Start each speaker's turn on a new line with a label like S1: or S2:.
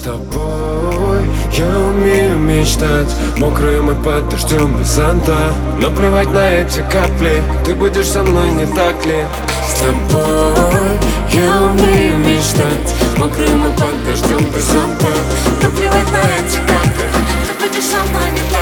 S1: тобой я умею мечтать, мокрые мы под дождем без зонта. Но плевать на эти капли, ты будешь со мной, не так ли? С тобой я умею мечтать, мокрые мы под дождем без зонта. Но плевать на эти капли, ты будешь со мной, не так ли?